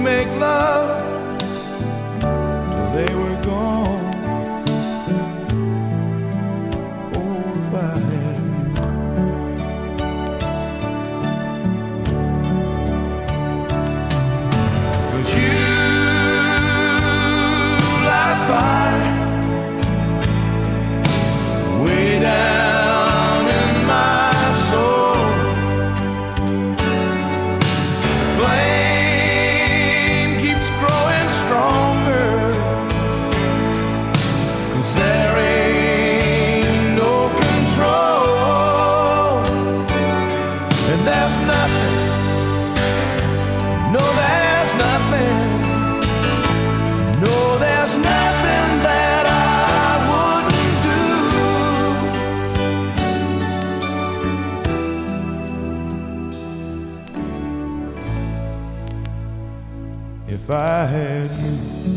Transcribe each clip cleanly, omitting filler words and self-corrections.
make love till they were gone. Oh, if I had you. 'Cause you light a fire way down in my soul. Flame keeps growing stronger, 'cause there ain't no control. And there's nothing, no there's nothing, no there's nothing that I wouldn't do if I had you.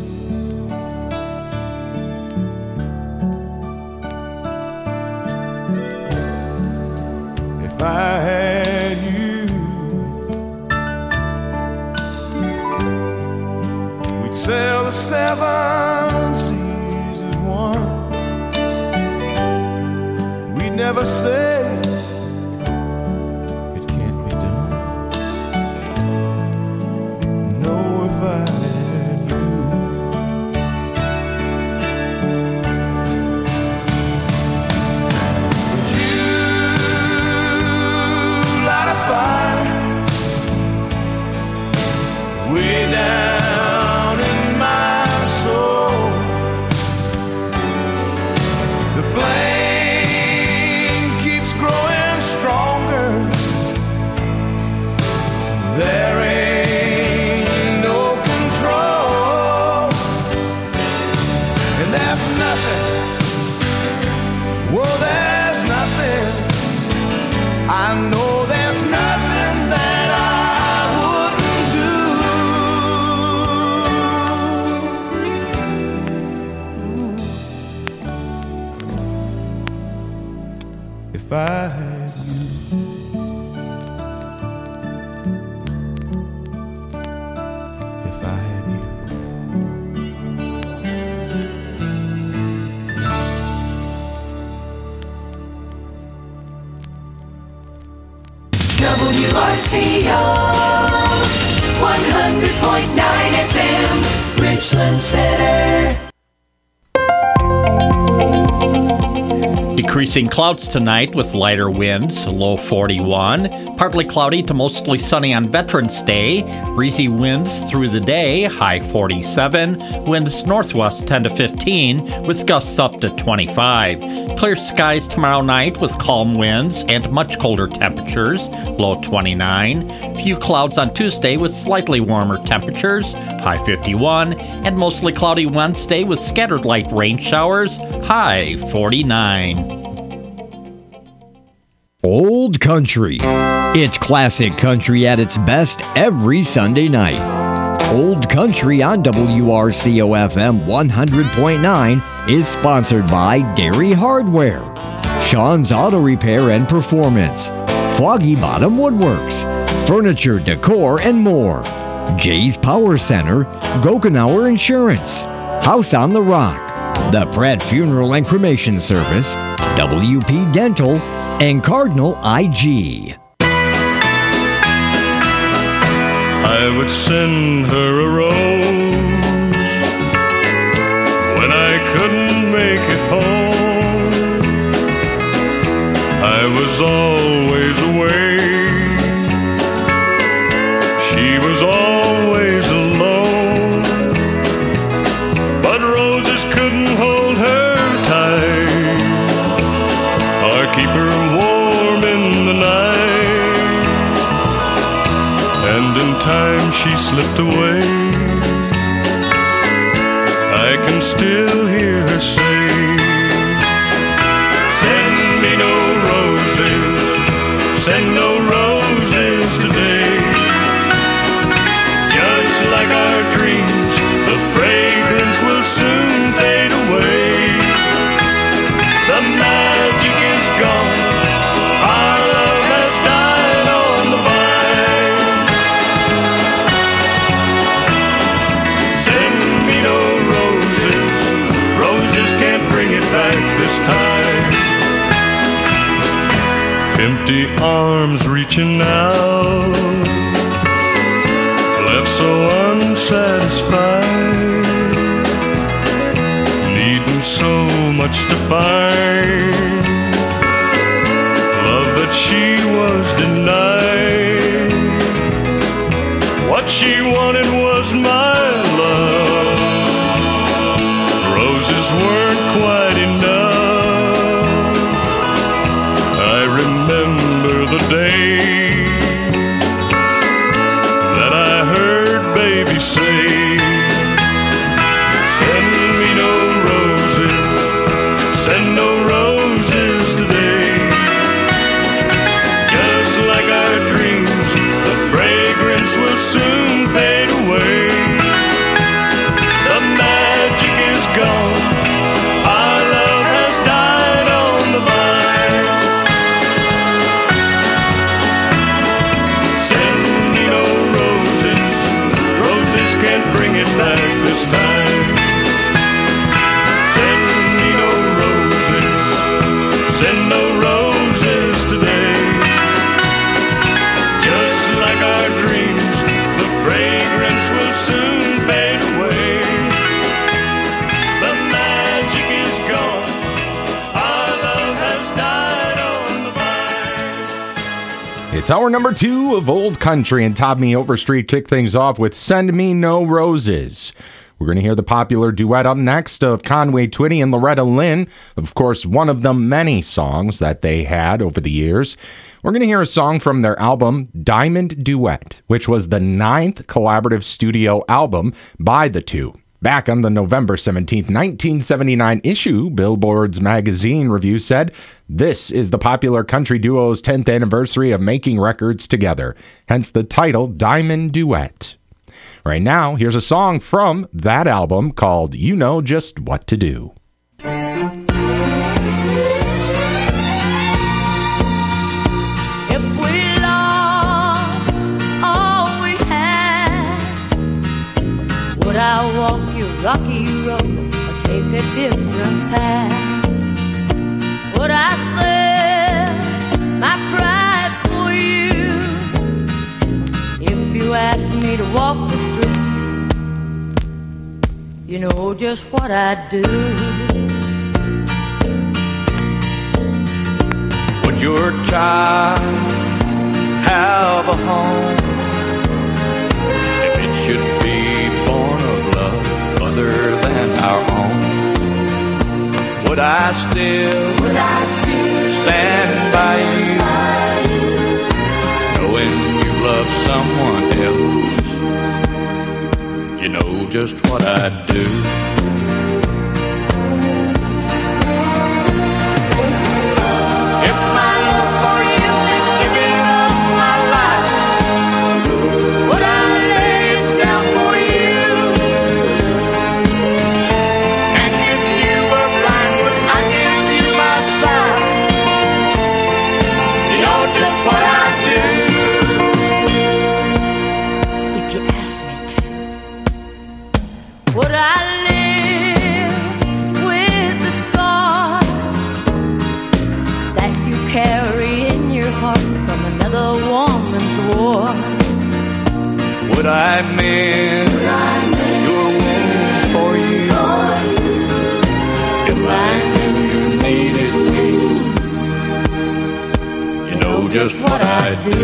If I had you, we'd sail the 7 seas as one. We'd never say it can't be done. No, if I had you. But you light a fire way down in my soul. The flame keeps growing stronger. There ain't no control, and there's nothing, well there's nothing, I know there's nothing that I wouldn't do if I had you. If I had you. WRCO 100.9 FM, Richland Center. Decreasing clouds tonight with lighter winds, low 41. Partly cloudy to mostly sunny on Veterans Day. Breezy winds through the day, high 47. Winds northwest 10 to 15 with gusts up to 25. Clear skies tomorrow night with calm winds and much colder temperatures, low 29. Few clouds on Tuesday with slightly warmer temperatures, high 51. And mostly cloudy Wednesday with scattered light rain showers, high 49. Old Country. It's classic country at its best every Sunday night. Old Country on WRCO FM 100.9 is sponsored by Dairy Hardware, Sean's Auto Repair and Performance, Foggy Bottom Woodworks, Furniture, Decor, and more, Jay's Power Center, Gokenauer Insurance, House on the Rock, the Pratt Funeral and Cremation Service, WP Dental, and Cardinal IG. I would send her a rose when I couldn't make it home. I was always away. She was always alone. But roses couldn't hold her tight or keep her warm in the night. And in time she slipped away. I can still hear her say, send me no roses, send no roses today. Just like our dreams, the fragrance will soon fade away. The magic is gone, our love has died on the vine. this time. Empty arms reaching out, left so unsatisfied, needing so much to find. Love that she was denied. What she wanted was my love. Roses weren't quite enough. I remember the day that I heard baby say, send me no roses, send no roses today. Just like our dreams, the fragrance will soon fade away. The magic is gone, our love has died on the vine. Send me no roses, roses can't bring it back this time. Send me no roses, send no roses today. Just like our dreams, the fragrance will soon fade away. The magic is gone, our love has died on the vine. It's hour number 2 of Old Country, and Tommy Overstreet kick things off with Send Me No Roses. We're going to hear the popular duet up next of Conway Twitty and Loretta Lynn, of course, one of the many songs that they had over the years. We're going to hear a song from their album Diamond Duet, which was the 9th collaborative studio album by the two. Back on the November 17th, 1979 issue, Billboard's magazine review said, "This is the popular country duo's 10th anniversary of making records together, hence the title Diamond Duet." Right now, here's a song from that album called You Know Just What to Do. If we lost all we had, would I walk your rocky road or take a different path? Would I sell my pride for you if you asked me to walk the streets? You know just what I'd do. Would your child have a home if it should be born of love other than our own? Would I still stand by you, knowing you love someone else? You know just what I'd do. Would I mend your wounds for you if I knew you needed me? You know just what I'd do.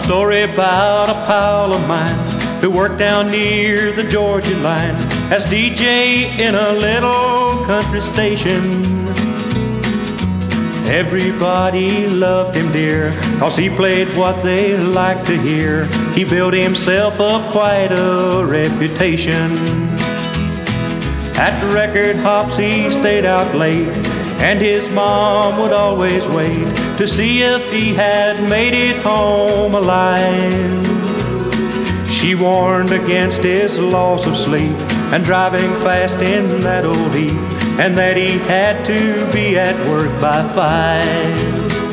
story about a pal of mine who worked down near the Georgia line as DJ in a little country station. Everybody loved him dear, 'cause he played what they liked to hear. He built himself up quite a reputation. At record hops he stayed out late, and his mom would always wait to see if he had made it home alive. She warned against his loss of sleep and driving fast in that old heat, and that he had to be at work by 5.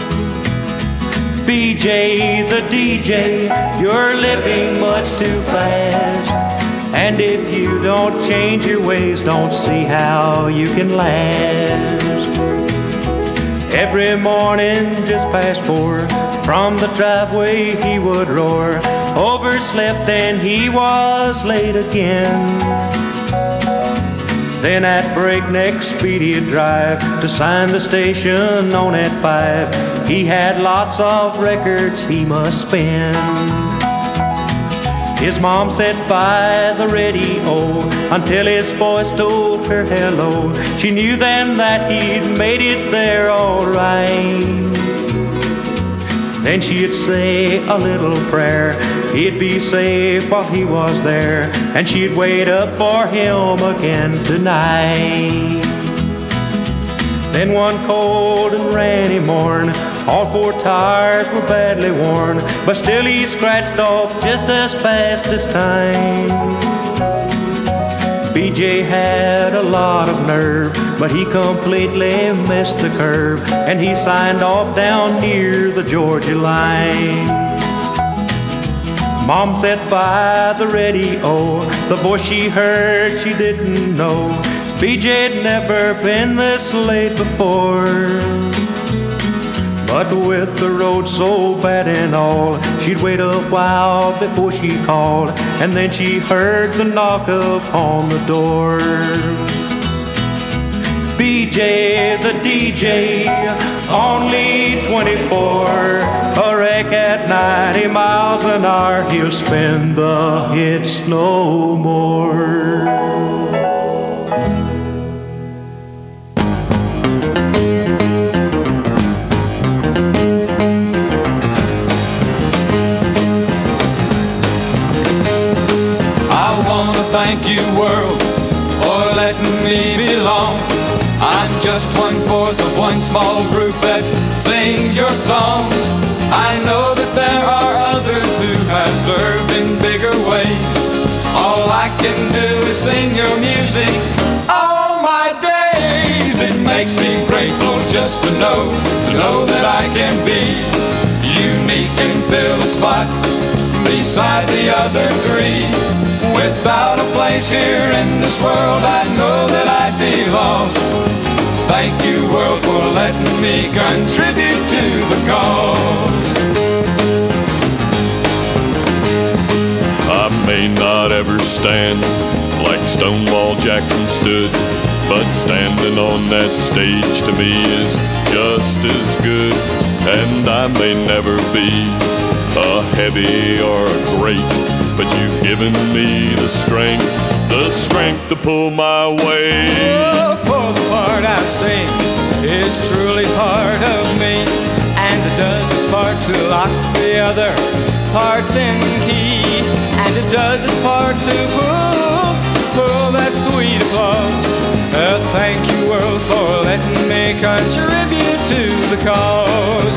BJ the DJ, you're living much too fast, and if you don't change your ways, don't see how you can last. Every morning just past 4, from the driveway he would roar, overslept and he was late again. Then at breakneck speed he'd drive to sign the station on at 5. He had lots of records he must spin. His mom sat by the radio until his voice told her hello. She knew then that he'd made it there all right. Then she'd say a little prayer, he'd be safe while he was there, and she'd wait up for him again tonight. Then one cold and rainy morn, all 4 tires were badly worn, but still he scratched off just as fast this time. BJ had a lot of nerve, but he completely missed the curve, and he signed off down near the Georgia line. Mom sat by the radio, the voice she heard she didn't know. BJ'd never been this late before. But with the road so bad and all, she'd wait a while before she called, and then she heard the knock upon the door. BJ the DJ, only 24, a wreck at 90 miles an hour, he'll spin the hits no more. Thank you, world, for letting me belong. I'm just 1/4 of one small group that sings your songs. I know that there are others who have served in bigger ways. All I can do is sing your music all my days. It makes me grateful just to know that I can be unique and fill a spot beside the other 3. Without a place here in this world, I know that I'd be lost. Thank you, world, for letting me contribute to the cause. I may not ever stand like Stonewall Jackson stood, but standing on that stage to me is just as good. And I may never be a heavy or a great, but you've given me the strength to pull my weight. Oh, for the part I sing is truly part of me, and it does its part to lock the other parts in key, and it does its part to pull that sweet applause. Thank you, world, for letting me contribute to the cause.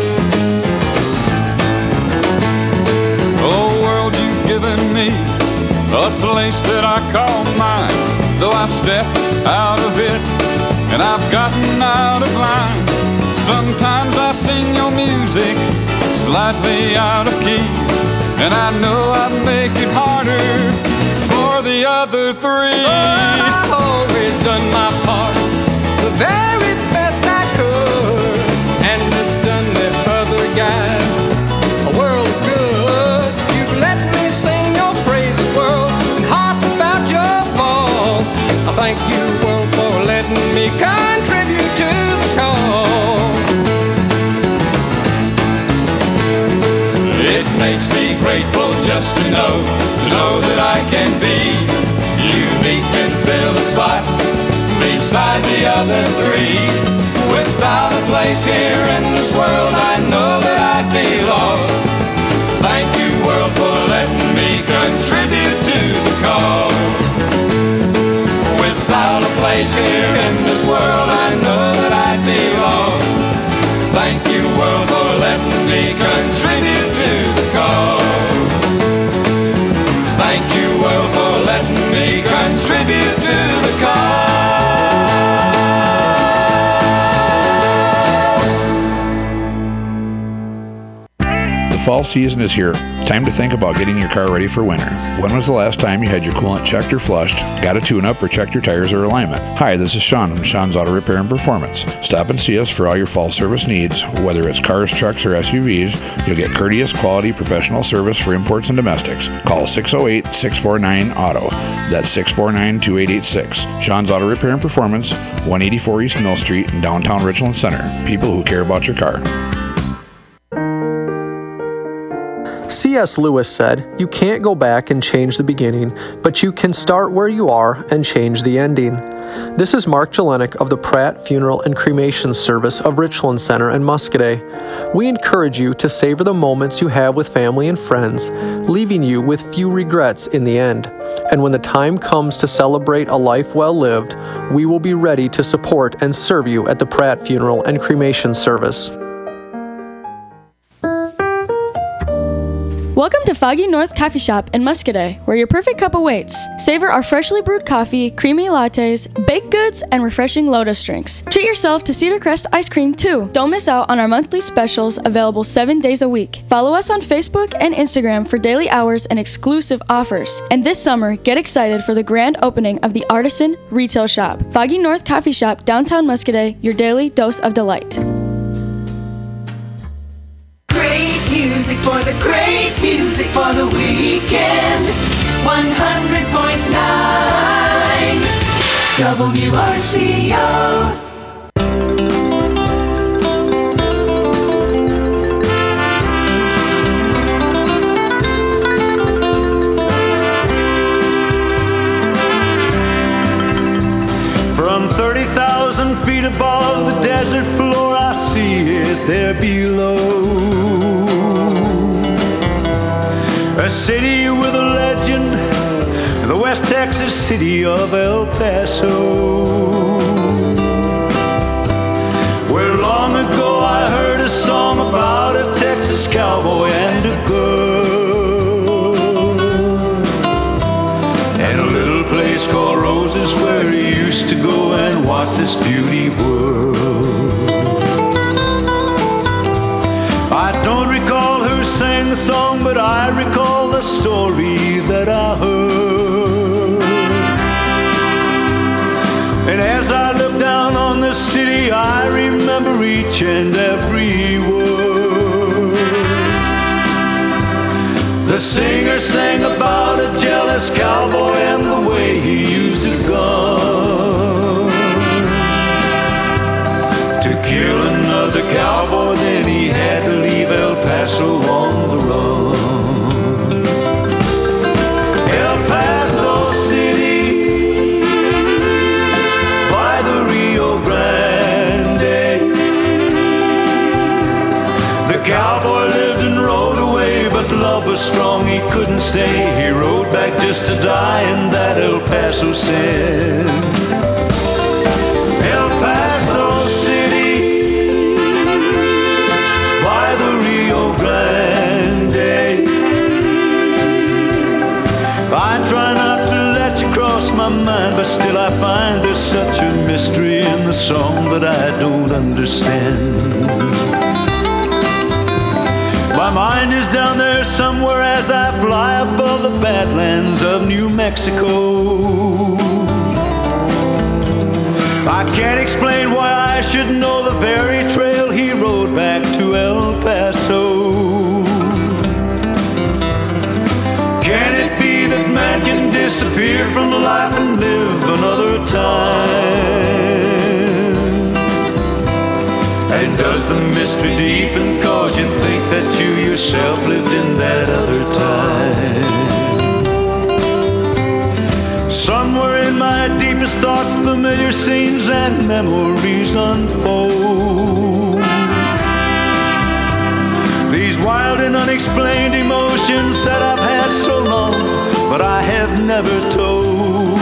Oh, world, you've given me a place that I call mine, though I've stepped out of it and I've gotten out of line. Sometimes I sing your music slightly out of key, and I know I'd make it harder for the other 3. But I've always done my part the very best I could, and it's done the other guys a world of good. You've let me sing your praises, world, and harp about your faults. I thank you, world, for letting me contribute to the cause. It may beside the other three. Without a place here in this world, I know that I'd be lost. Thank you, world, for letting me contribute to the cause. Without a place here in this world, I know that I'd be lost. Thank you, world, for letting me contribute to the cause. Thank you, world, for letting me contribute to the cause. Fall season is here. Time to think about getting your car ready for winter. When was the last time you had your coolant checked or flushed, got a tune-up, or checked your tires or alignment? Hi, this is Sean from Sean's Auto Repair and Performance. Stop and see us for all your fall service needs. Whether it's cars, trucks, or SUVs, you'll get courteous, quality, professional service for imports and domestics. Call 608-649-AUTO. That's 649-2886. Sean's Auto Repair and Performance, 184 East Mill Street in downtown Richland Center. People who care about your car. C.S. Lewis said, "You can't go back and change the beginning, but you can start where you are and change the ending." This is Mark Jelinek of the Pratt Funeral and Cremation Service of Richland Center in Muscadet. We encourage you to savor the moments you have with family and friends, leaving you with few regrets in the end. And when the time comes to celebrate a life well lived, we will be ready to support and serve you at the Pratt Funeral and Cremation Service. Welcome to Foggy North Coffee Shop in Muscadet, where your perfect cup awaits. Savor our freshly brewed coffee, creamy lattes, baked goods, and refreshing Lotus drinks. Treat yourself to Cedar Crest ice cream, too. Don't miss out on our monthly specials available 7 days a week. Follow us on Facebook and Instagram for daily hours and exclusive offers. And this summer, get excited for the grand opening of the Artisan Retail Shop. Foggy North Coffee Shop, downtown Muscadet, your daily dose of delight. Music for the great music for the weekend. 100.9 WRCO. From 30,000 feet above the desert floor, I see it there below. A city with a legend, the West Texas city of El Paso, where long ago I heard a song about a Texas cowboy and a girl, and a little place called Roses where he used to go and watch this beauty world. I don't recall who sang the song, but I recall the story that I heard. And as I look down on the city, I remember each and every word. The singer sang about a jealous cowboy and the way he used a gun to kill another cowboy. Then he had to leave El Paso on the run. El Paso City by the Rio Grande. The cowboy lived and rode away, but love was strong, he couldn't stay. He rode back just to die, and that El Paso said. El Paso City by the Rio Grande. I try not to let you cross my mind, but still I find there's such a mystery in the song that I don't understand. My mind is down there somewhere as I fly above the badlands of New Mexico. I can't explain why I should know the very trail he rode back to El Paso. Can it be that man can disappear from life and live another time? And does the mystery deepen cause you think that you yourself lived in that other time? Somewhere Somewhere in my deepest thoughts, familiar scenes and memories unfold. These wild and unexplained emotions that I've had so long, but I have never told.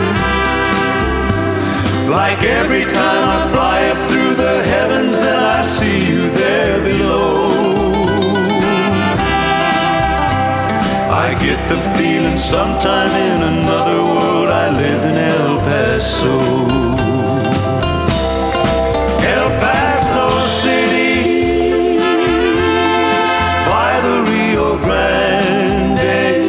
Like every time I fly up through the heavens and I see you there below, I get the feeling sometime in another world I live in El Paso. El Paso City by the Rio Grande.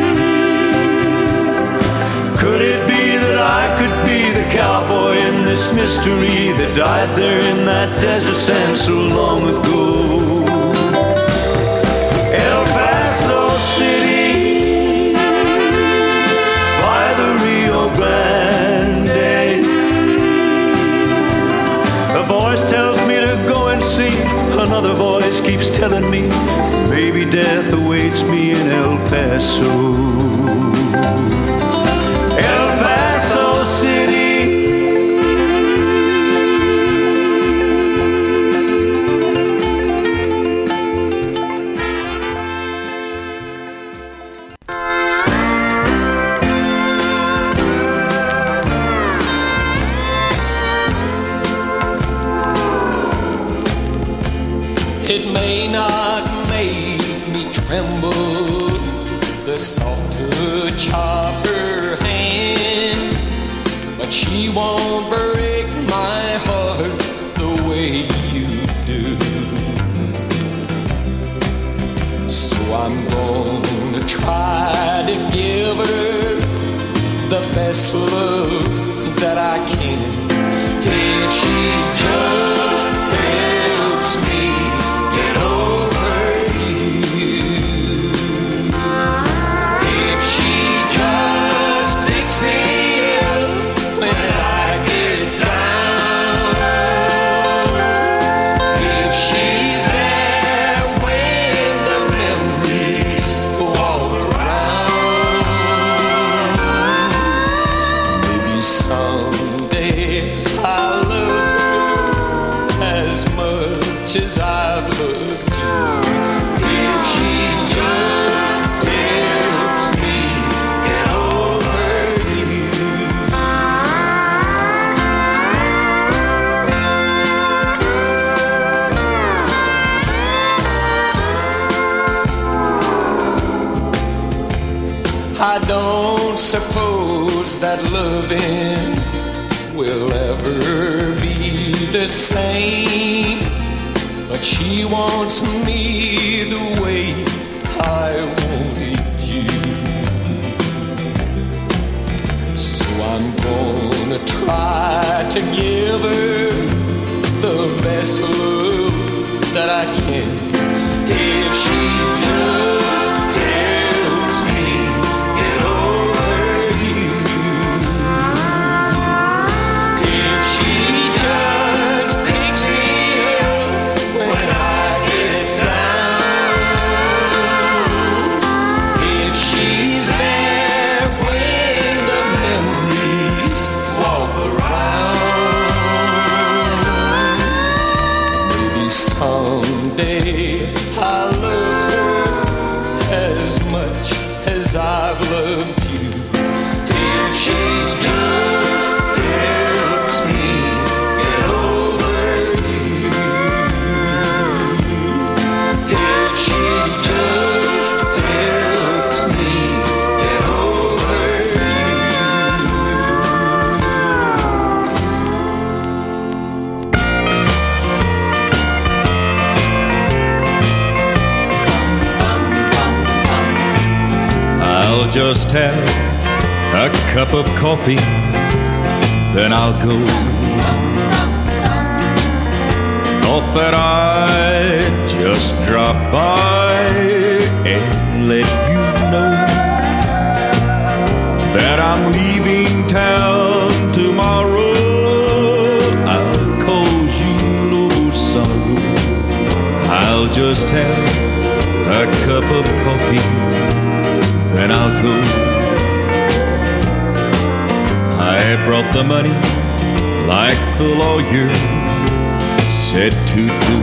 Could it be that I could be the cowboy in this mystery that died there in that desert sand so long ago? El Paso City by the Rio Grande. A voice tells me to go and see, another voice keeps telling me maybe death awaits me in El Paso. El Paso City. It may not make me tremble, the soft touch of her hand, but she won't break my heart the way you do. So I'm gonna try to give her the best love that I can. If she just helps me get over you, if she just picks me up when I get down, if she's there when the memories go all around, maybe someday I'll love her as much as I've loved you. If she just helps me get over you. I don't suppose that loving will ever be the same, but she wants me the way I wanted you. So I'm gonna try to give her the best love that I can. If she just helps me get over you, if she just picks me up when I get down, if she's there when the memories walk around, maybe someday I'll love her as much as I've loved you. If she just helps me get over you, if she just helps me get over I'll just have a cup of coffee, then I'll go. Thought that I'd just drop by and let you know that I'm leaving town tomorrow. I'll cause you no sorrow. I'll just have a cup of coffee, then I'll go. brought the money like the lawyer said to do.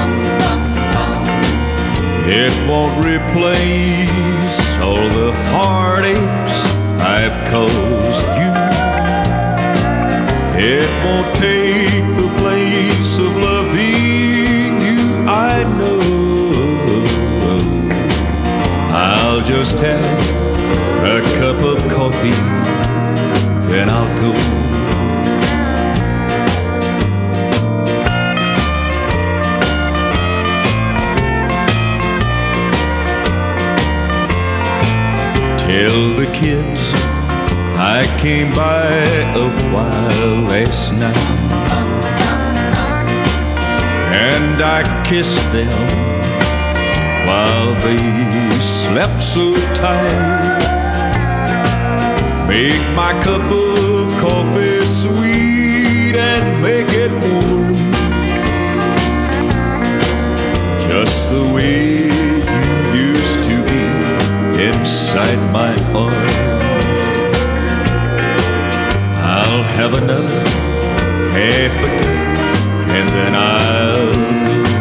It won't replace all the heartaches I've caused you. It won't take the place of loving you, I know. I'll just have a cup of coffee, then I'll go. Tell the kids I came by a while last night, and I kissed them while they slept so tight. Make my cup of coffee sweet and make it warm, just the way you used to be inside my arms. I'll have another half a cup and then I'll go.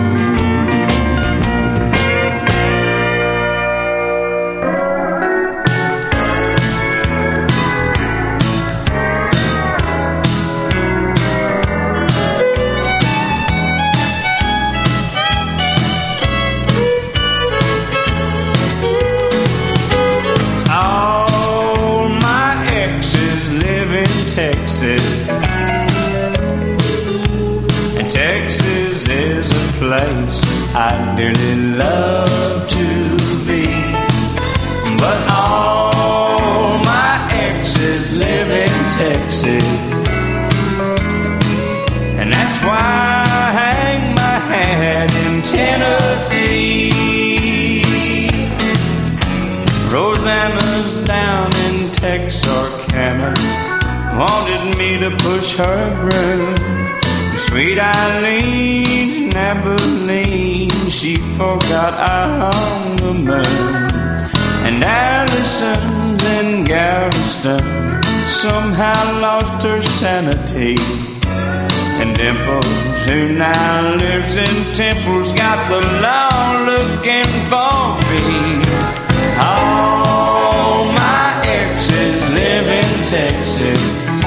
And Texas is a place I'd dearly love to be. But all my exes live in Texas, and that's why I hang my hat in Tennessee. Rosanna's down in Texarkana, wanted me to push her broom. Sweet Eileen's in Abilene, she forgot I hung the moon. And Allison's in Galveston somehow lost her sanity. And Dimples, who now lives in Temple's, got the law looking for me. All my exes live in Texas,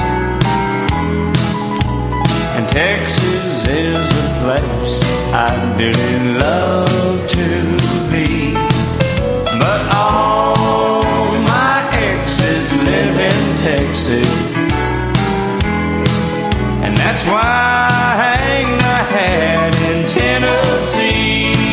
and Texas is a place I'd really love to be. But all my exes live in Texas, and that's why I hang my hat in Tennessee.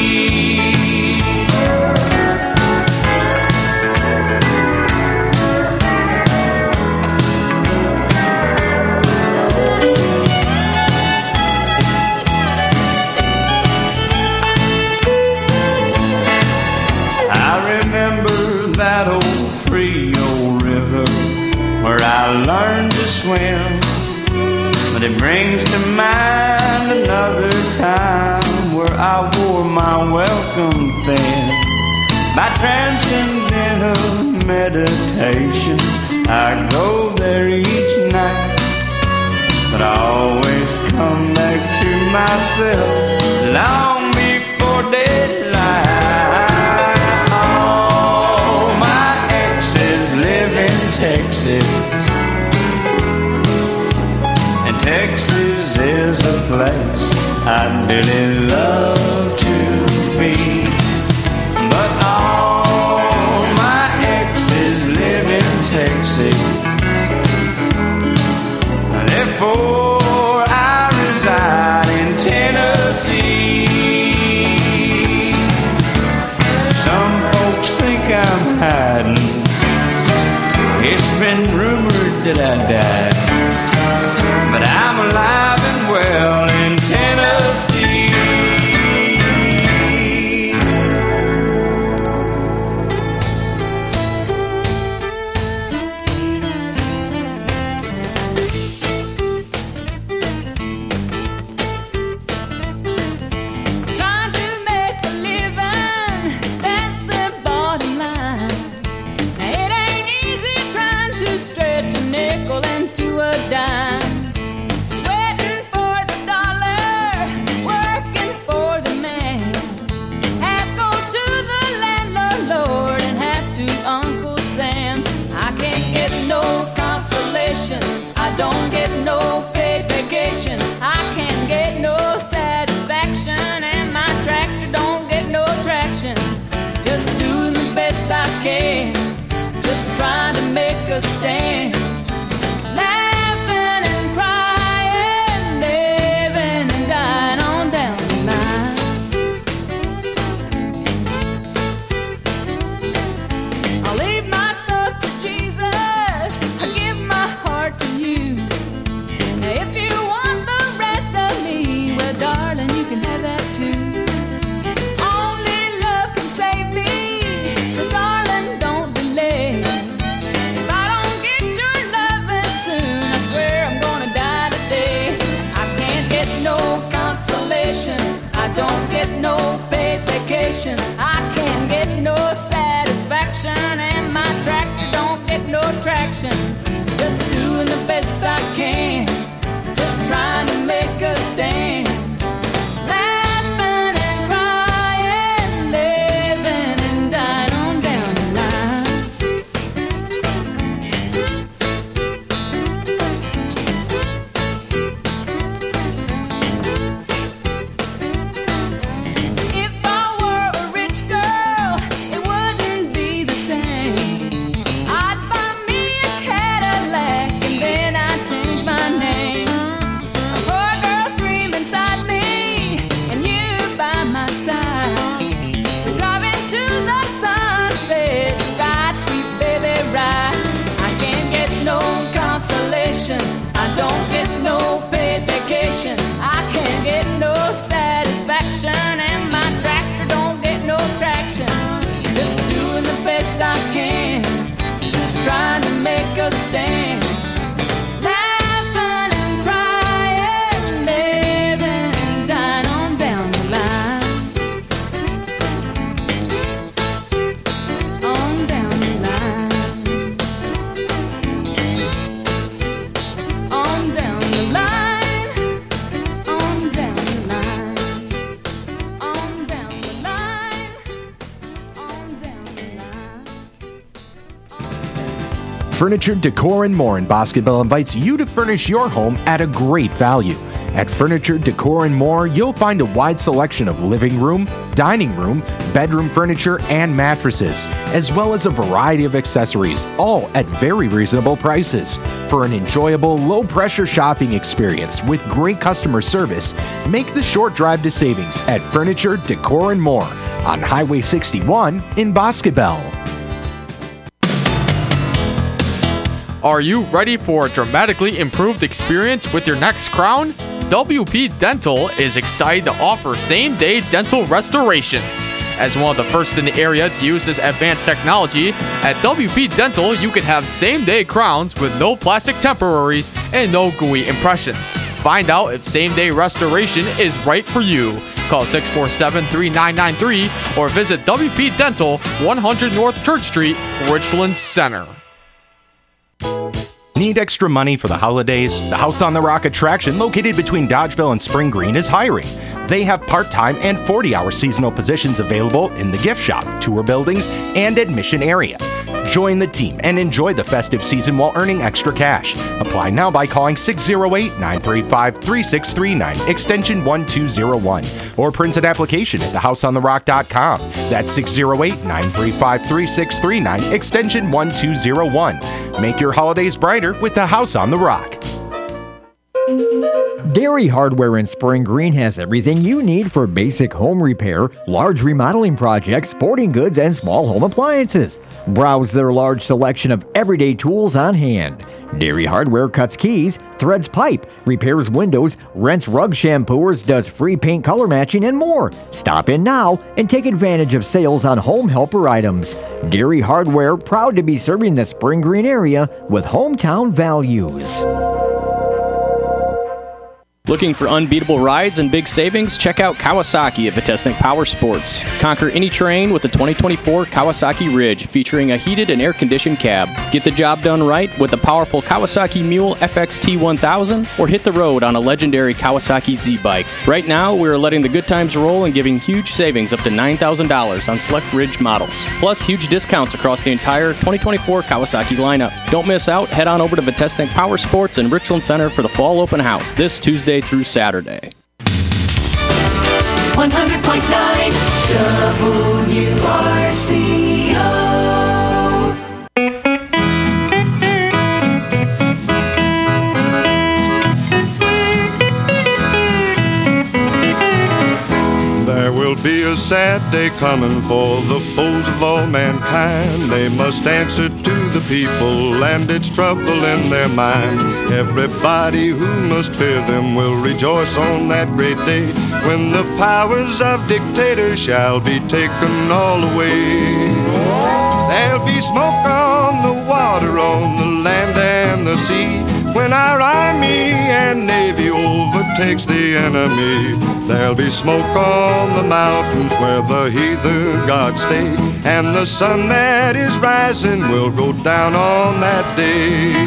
That old Frio River where I learned to swim, but it brings to mind another time where I wore my welcome thin. By transcendental meditation, I go there each night, but I always come back to myself long before daylight. Texas, and Texas is a place I'd really love to be. But all my exes live in Texas, therefore I reside in Tennessee. Some folks think I'm hiding, it's been rumored that I died, but I'm alive and well in Tennessee. Trying to make a living, that's the bottom line. It ain't easy trying to stretch a nickel into don't get no paid vacation. I can't get no satisfaction, and my tractor don't get no traction. Just doing the best I can, just trying to make a stand. Laughing and crying, living and dying on down the line. I'll leave my soul to Jesus, I give my heart to you. If you want the rest of me, well, darling, you can have that too. Only love can save me, so darling, don't delay. If I don't get your loving soon, I swear I'm gonna die today. I can't get no consolation, I don't get no paid vacation. I can't get no satisfaction, and my tractor don't get no traction. Just doing the best I can, just trying to make a stand. Laughing and crying, living and dying on down the line. If I were a rich girl, it wouldn't be the same. I'd buy me a Cadillac and then I'd change my name. A poor girl scream inside me, and you by my side. We're driving to the sunset, ride, sweet baby, ride. I can't get no consolation, I don't get no paid vacation. I can't get no satisfaction, and my tractor don't get no traction. Just doing the best I can, just trying to make a stand. Laughing and crying, living and dying on down the line. On down the line. On down the line. On down the line. On down the line. On down the line. Furniture, Decor, and More in Bosqueville invites you to furnish your home at a great value. At Furniture, Decor, and More, you'll find a wide selection of living room, dining room, bedroom furniture, and mattresses, as well as a variety of accessories, all at very reasonable prices. For an enjoyable, low-pressure shopping experience with great customer service, make the short drive to savings at Furniture, Decor, and More on Highway 61 in Bosqueville. Are you ready for a dramatically improved experience with your next crown? WP Dental is excited to offer same-day dental restorations. As one of the first in the area to use this advanced technology, at WP Dental you can have same-day crowns with no plastic temporaries and no gooey impressions. Find out if same-day restoration is right for you. Call 647-3993 or visit WP Dental, 100 North Church Street, Richland Center. Need extra money for the holidays? The House on the Rock attraction located between Dodgeville and Spring Green is hiring. They have part-time and 40-hour seasonal positions available in the gift shop, tour buildings, and admission area. Join the team and enjoy the festive season while earning extra cash. Apply now by calling 608-935-3639, extension 1201, or print an application at thehouseontherock.com. That's 608-935-3639, extension 1201. Make your holidays brighter with the House on the Rock. Dairy Hardware in Spring Green has everything you need for basic home repair, large remodeling projects, sporting goods, and small home appliances. Browse their large selection of everyday tools on hand. Dairy Hardware cuts keys, threads pipe, repairs windows, rents rug shampooers, does free paint color matching, and more. Stop in now and take advantage of sales on home helper items. Dairy Hardware, proud to be serving the Spring Green area with hometown values. Looking for unbeatable rides and big savings? Check out Kawasaki at Vitesnik Power Sports. Conquer any terrain with the 2024 Kawasaki Ridge, featuring a heated and air-conditioned cab. Get the job done right with the powerful Kawasaki Mule FXT 1000, or hit the road on a legendary Kawasaki Z-Bike. Right now, we are letting the good times roll and giving huge savings up to $9,000 on select Ridge models. Plus, huge discounts across the entire 2024 Kawasaki lineup. Don't miss out. Head on over to Vitesnik Power Sports in Richland Center for the fall open house this Tuesday through Saturday. 100.9 WRCO. There will be a sad day coming for the foes of all mankind. They must answer to the people, and it's trouble in their mind. Everybody who must fear them will rejoice on that great day, when the powers of dictators shall be taken all away. There'll be smoke on the water, on the land and the sea, when our army and navy overtakes the enemy. There'll be smoke on the mountains where the heathen gods stay, and the sun that is rising will go down on that day.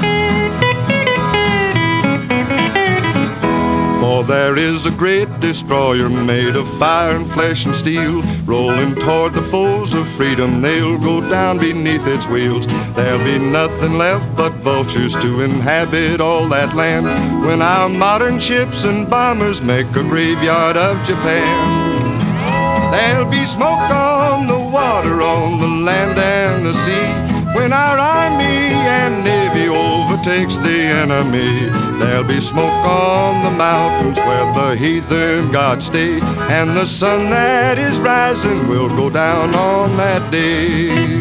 For there is a great destroyer made of fire and flesh and steel, rolling toward the foes of freedom. They'll go down beneath its wheels. There'll be nothing left but vultures to inhabit all that land, when our modern ships and bombers make a graveyard of Japan. There'll be smoke on the water, on the land and the sea, when our army and navy overtakes the enemy. There'll be smoke on the mountains where the heathen gods stay, and the sun that is rising will go down on that day.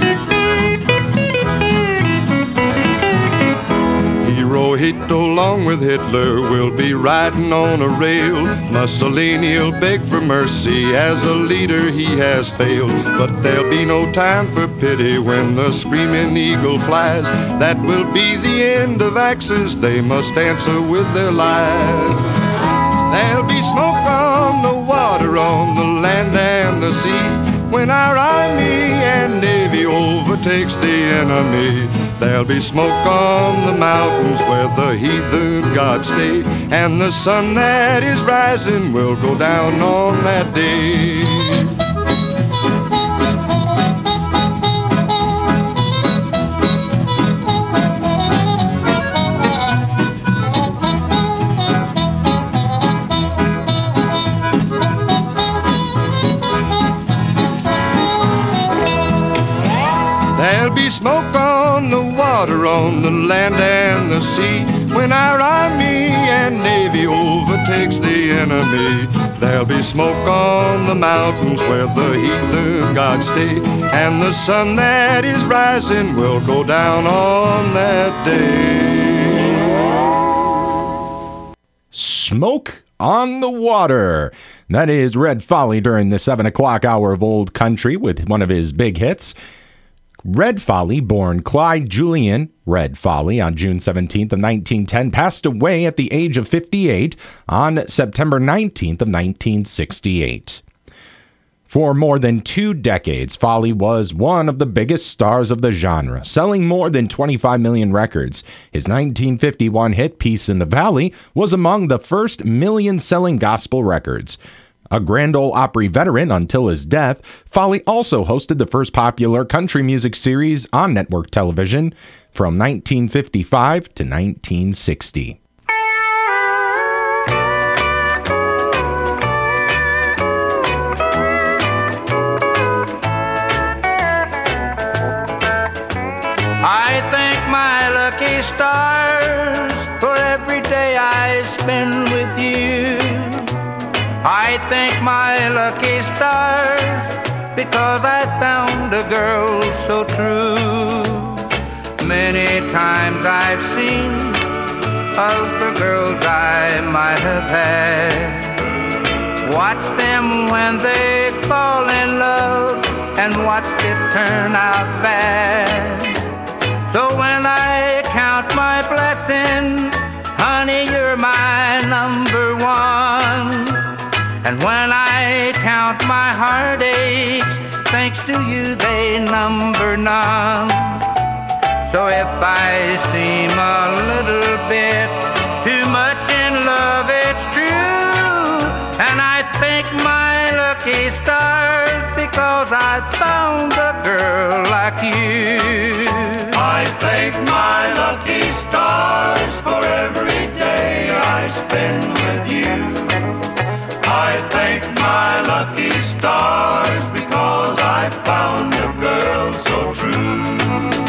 Hirohito, along with Hitler, will be riding on a rail. Mussolini'll beg for mercy, as a leader he has failed. But there'll be no time for pity when the screaming eagle flies. That will be the end of Axis, they must answer with their lives. There'll be smoke on the water, on the land and the sea, when our army and navy overtakes the enemy. There'll be smoke on the mountains where the heathen gods stay, and the sun that is rising will go down on that day. There'll be smoke on the water, on the land and the sea, when our army and navy overtakes the enemy. There'll be smoke on the mountains where the heathen gods stay, and the sun that is rising will go down on that day. Smoke on the water. That is Red Folly during the 7 o'clock hour of Old Country with one of his big hits. Red Folly, born Clyde Julian Red Folly on June 17th of 1910, passed away at the age of 58 on September 19th of 1968. For more than 2 decades, Folly was one of the biggest stars of the genre, selling more than 25 million records. His 1951 hit Peace in the Valley was among the first million-selling gospel records. A Grand Ole Opry veteran until his death, Folly also hosted the first popular country music series on network television from 1955 to 1960. I thank my lucky stars for every day I spend with you. I thank my lucky stars because I found a girl so true. Many times I've seen other girls I might have had. Watch them when they fall in love and watched it turn out bad. So when I count my blessings honey, you're my number one. And when I count my heartaches, thanks to you they number none. So if I seem a little bit too much in love, it's true. And I thank my lucky stars because I found a girl like you. I thank my lucky stars for every day I spend with you. I thank my lucky stars because I found a girl so true.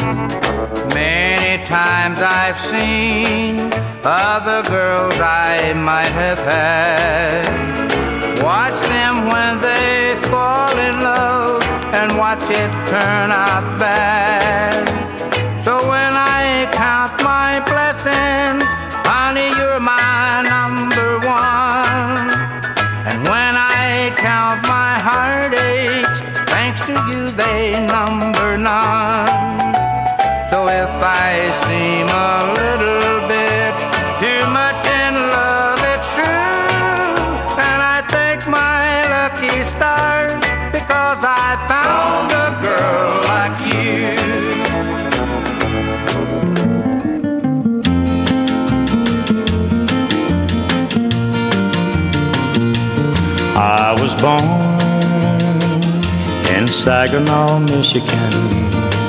Many times I've seen other girls I might have had. Watch them when they fall in love and watch it turn out bad. So when I count my blessings, honey, you're my number one. And when I count my heartaches, thanks to you they number none. So if I seem a little bit too much in love, it's true. And I thank my lucky stars because I found a girl like you. I was born in Saginaw, Michigan.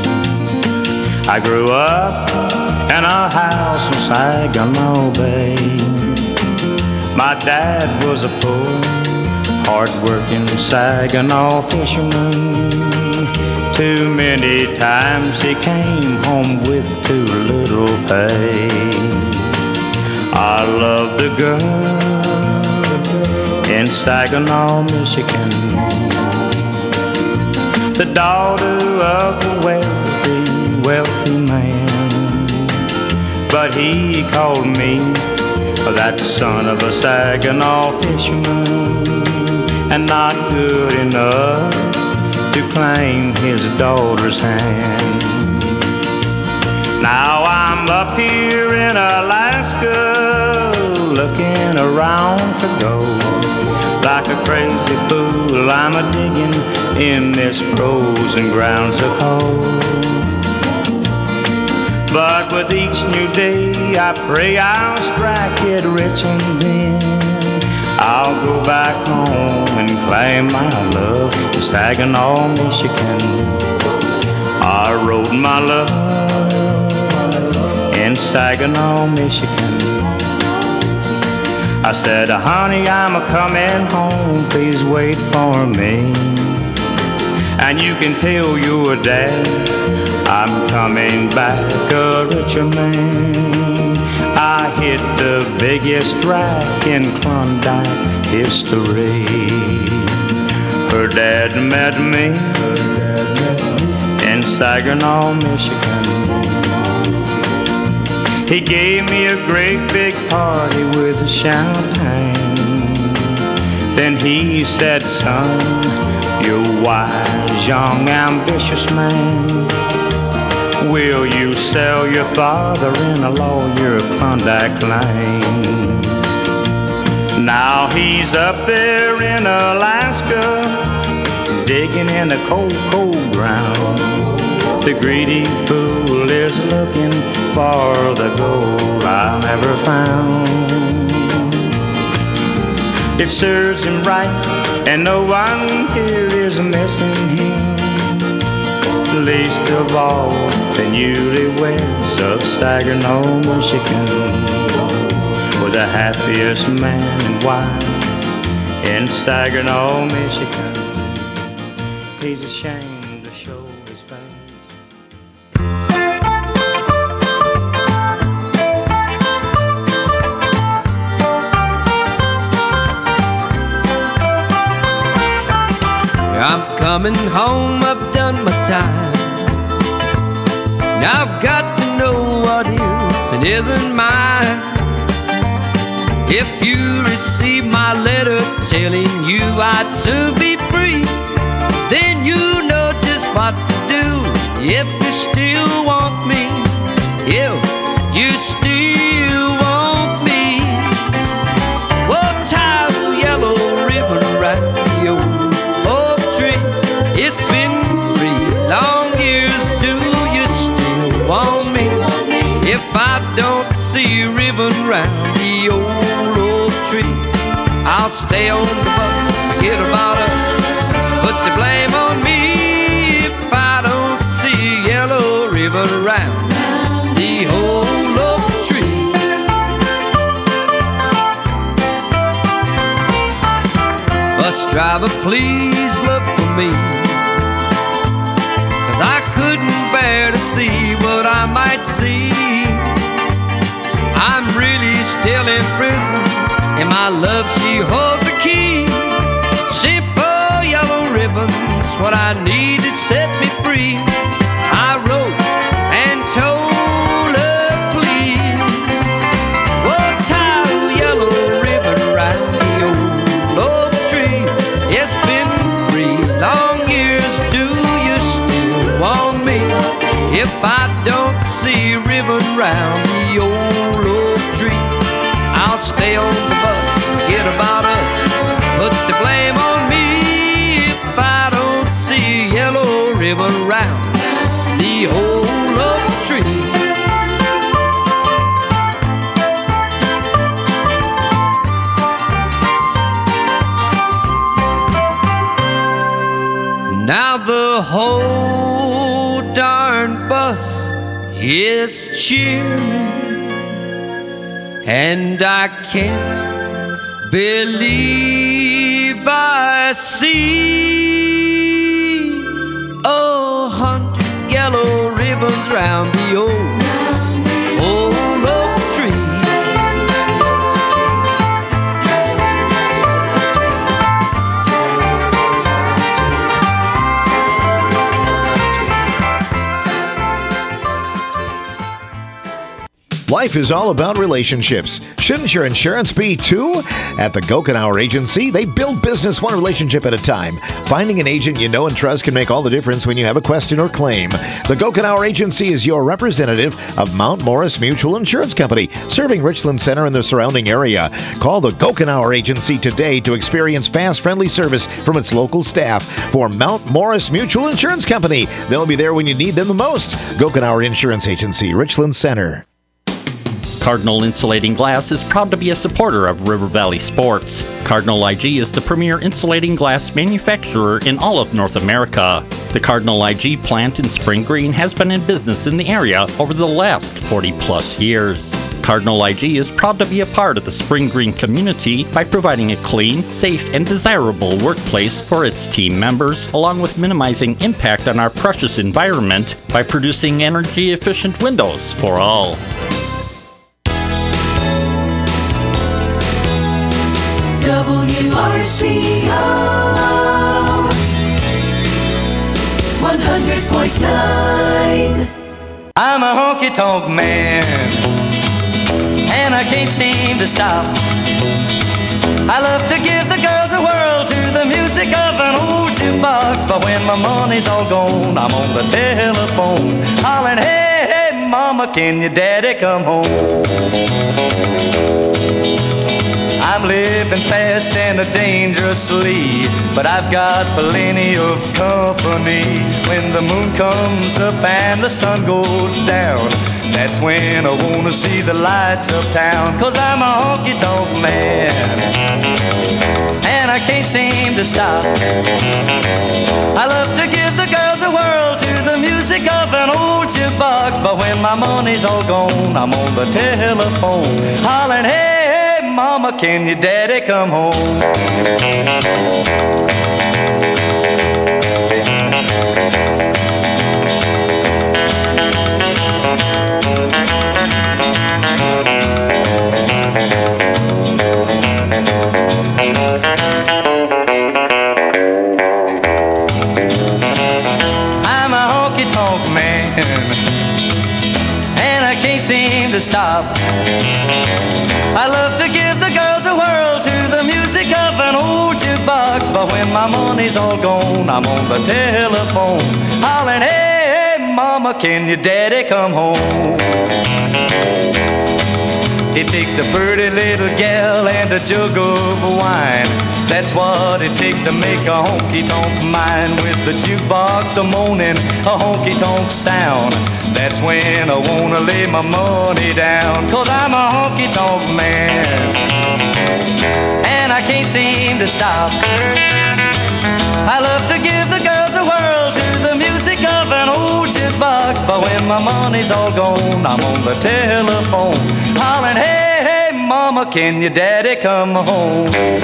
I grew up in a house in Saginaw Bay. My dad was a poor, hard-working Saginaw fisherman. Too many times he came home with too little pay. I loved a girl in Saginaw, Michigan, the daughter of a wealthy man. But he called me that son of a Saginaw fisherman, and not good enough to claim his daughter's hand. Now I'm up here in Alaska, looking around for gold. Like a crazy fool, I'm a-digging in this frozen ground so cold. But with each new day, I pray I'll strike it rich, and then I'll go back home and claim my love in Saginaw, Michigan. I wrote my love in Saginaw, Michigan. I said, honey, I'm a-coming home, please wait for me. And you can tell your dad I'm coming back a richer man. I hit the biggest track in Klondike history. Her dad met me in Saginaw, Michigan. He gave me a great big party with champagne. Then he said, son, you're a wise, young, ambitious man. Will you sell your father-in-law your Klondike claim? Now he's up there in Alaska, digging in the cold, cold ground. The greedy fool is looking for the gold I never found. It serves him right, and no one here is missing him. Least of all the newlyweds of Saginaw, Michigan, were the happiest man and wife in Saginaw, Michigan. He's ashamed to show his face. I'm coming home, I've done my time. Now I've got to know what is and isn't mine. If you receive my letter telling you I'd soon be free, then you know just what to do. If you still want me, if you still want ribbon round the old oak tree. I'll stay on the bus, forget about us, put the blame on me if I don't see a yellow ribbon round the old oak tree. Bus driver, please look for me, 'cause I couldn't bear to see what I might see. I'm really still in prison, and my love, she holds the key. Simple yellow ribbons, what I need to set me free. I wrote and told her, please, oh, tie a yellow ribbon round the old oak tree. It's been 3 long years, do you still want me? If I don't see ribbon round the old oak tree, I'll stay on the bus, forget about us, put the blame on me if I don't see a yellow ribbon round the old oak tree. Now the whole darn bus is cheering, and I can't believe I see 100 yellow ribbons round the old oak tree. Life is all about relationships. Shouldn't your insurance be too? At the Gokenauer Agency, they build business one relationship at a time. Finding an agent you know and trust can make all the difference when you have a question or claim. The Gokenauer Agency is your representative of Mount Morris Mutual Insurance Company, serving Richland Center and the surrounding area. Call the Gokenauer Agency today to experience fast, friendly service from its local staff. For Mount Morris Mutual Insurance Company, they'll be there when you need them the most. Gokenauer Insurance Agency, Richland Center. Cardinal Insulating Glass is proud to be a supporter of River Valley Sports. Cardinal IG is the premier insulating glass manufacturer in all of North America. The Cardinal IG plant in Spring Green has been in business in the area over the last 40-plus years. Cardinal IG is proud to be a part of the Spring Green community by providing a clean, safe, and desirable workplace for its team members, along with minimizing impact on our precious environment by producing energy-efficient windows for all. WRCO 100.9. I'm a honky-tonk man, and I can't seem to stop. I love to give the girls a whirl to the music of an old jukebox, but when my money's all gone, I'm on the telephone hollering, hey, hey, mama, can your daddy come home? I'm living fast and dangerously, but I've got plenty of company. When the moon comes up and the sun goes down, that's when I wanna see the lights of town. 'Cause I'm a honky-tonk man, and I can't seem to stop. I love to give the girls a whirl to the music of an old jukebox, but when my money's all gone, I'm on the telephone hollering, hey, hey, mama, can your daddy come home? I'm a honky-tonk man, and I can't seem to stop. I love to give the girls a whirl to the music of an old jukebox, but when my money's all gone, I'm on the telephone hollering, hey, hey, mama, can your daddy come home? It takes a pretty little gal and a jug of wine. That's what it takes to make a honky-tonk mine. With the jukebox a moaning, a honky-tonk sound, That's when I wanna lay my money down, 'cause I'm a honky-tonk man, and I can't seem to stop. I love to give the girls a whirl to the music of an old jukebox, but when my money's all gone, I'm on the telephone, hollering, hey, hey, mama, can your daddy come home?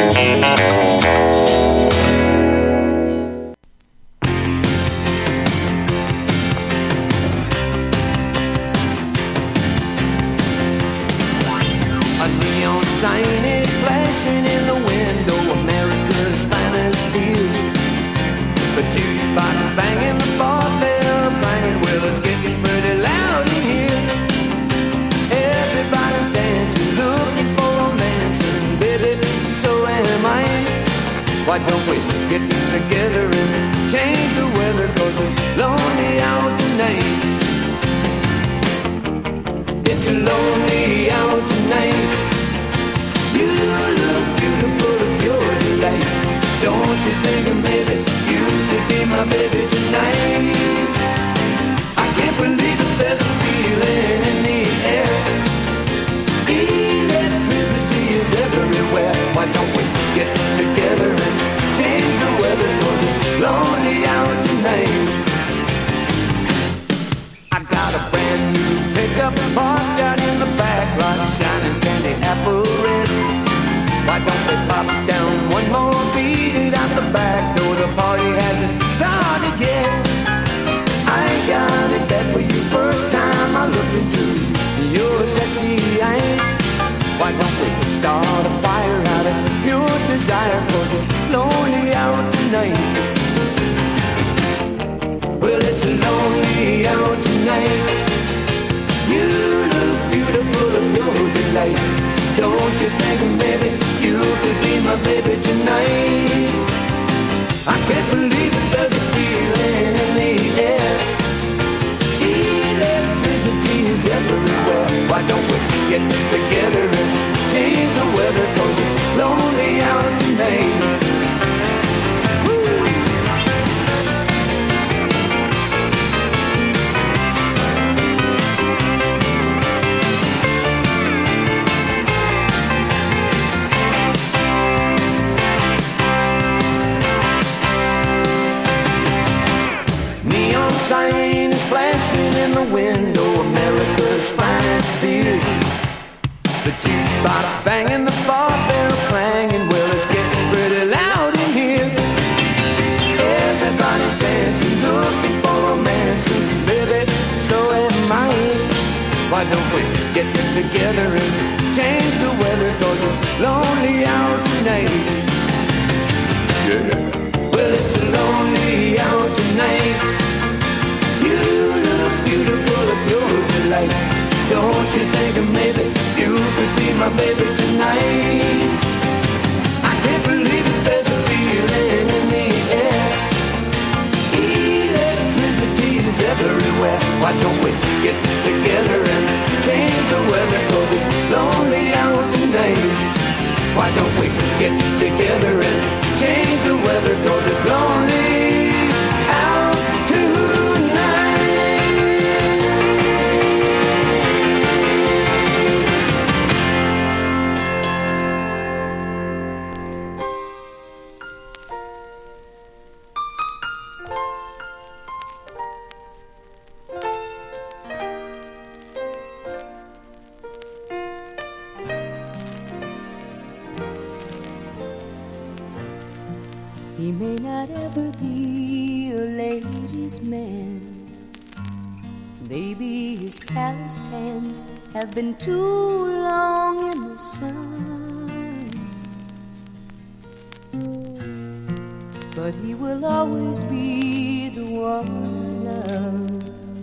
A neon sign is flashing in the window, America's finest view. The jukebox banging, the barbell clanging, well, it's getting pretty loud in here. Everybody's dancing, looking for romance, and baby, so am I. Why don't we get together and change the weather, 'cause it's lonely out tonight. It's lonely out tonight. You look beautiful of your delight. Don't you think maybe you could be my baby tonight? I can't believe that there's a feeling in the air. Electricity is everywhere. Why don't we get together and change the weather, 'cause it's lonely out tonight. I got a brand new pickup parked out in the back lot, shining candy apple red. Why don't we pop down one more, beat it out the back door? The party hasn't started yet. I got it bad for you first time I looked into your sexy eyes. Why don't we start a fire out of pure desire, 'cause it's lonely out tonight. Well, it's lonely out tonight. You look beautiful of your delight. Don't you think maybe you could be my baby tonight? I can't believe that there's a feeling in the air. Electricity is everywhere. Why don't we get together and change the weather, 'cause it's lonely out tonight. Sign is flashing in the window, America's finest theater. The jukebox banging, the barbell clanging, well, it's getting pretty loud in here. Everybody's dancing, looking for romance, and baby, so am I. Why don't we get together and change the weather, 'cause it's lonely out tonight. Yeah. Well, it's lonely out tonight. You look beautiful of your delight. Don't you think maybe you could be my baby tonight? I can't believe that there's a feeling in the air. Electricity is everywhere. Why don't we get together and change the weather, 'cause it's lonely out tonight. Why don't we get together and change the weather, 'cause it's lonely out He may not ever be a ladies' man. Maybe his calloused hands have been too long in the sun. But he will always be the one I love,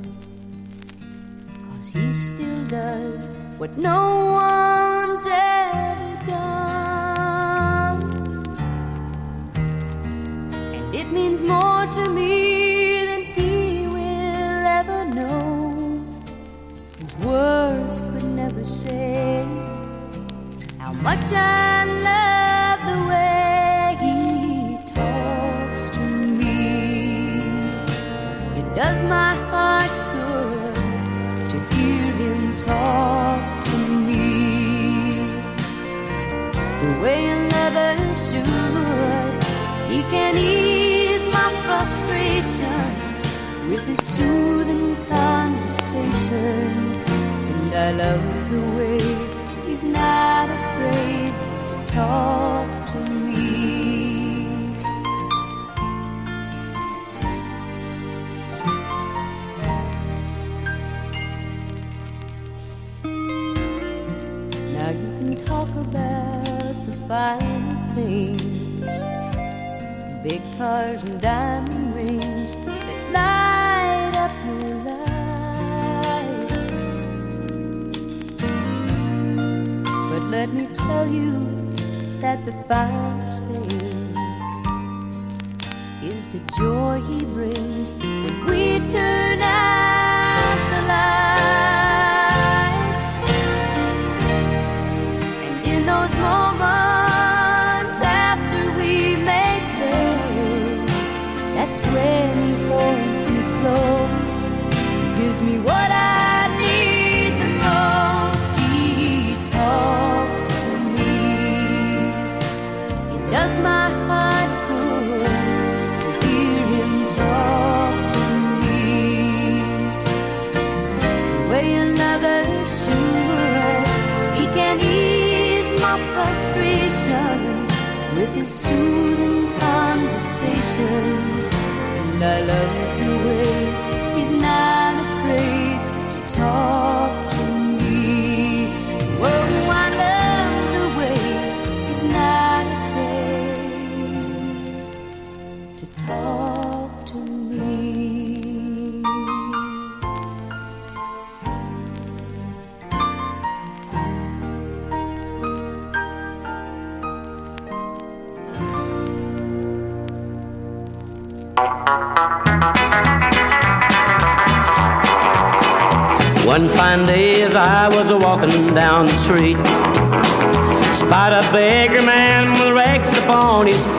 'cause he still does what no one's ever done. It means more to me than he will ever know. His words could never say how much I love the way he talks to me. It does my heart good the way another should. He can ease my frustration with his soothing conversation. And I love the way he's not afraid to talk to me. Now you can talk about the fine things, big cars and diamond rings that light up your life. But let me tell you that the finest thing is the joy he brings when we turn out the light. And in those moments after we make love, that's when he holds me close, gives me what I need the most. He talks to me. It does my heart good to hear him talk to me the way another should. He can ease my frustration with his soothing conversation. And I love the way he's not afraid to talk to me. Whoa, I love the way he's not afraid to talk to me. One fine day as I was a-walking down the street, spied a beggar man with rags upon his